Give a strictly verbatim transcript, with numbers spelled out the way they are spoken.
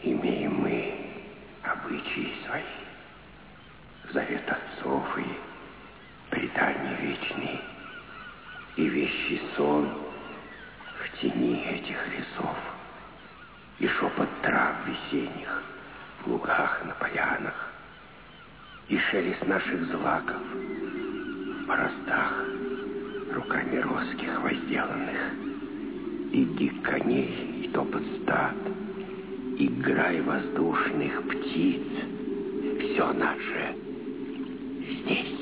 Имеем мы обычаи свои, завет отцов и предания вечные, и вещий сон в тени этих лесов, и шепот трав весенних в лугах, на полянах, и шелест наших злаков в бороздах, руками росских возделанных, и гик коней, и топот стад, и грай воздушных птиц. Все наше здесь.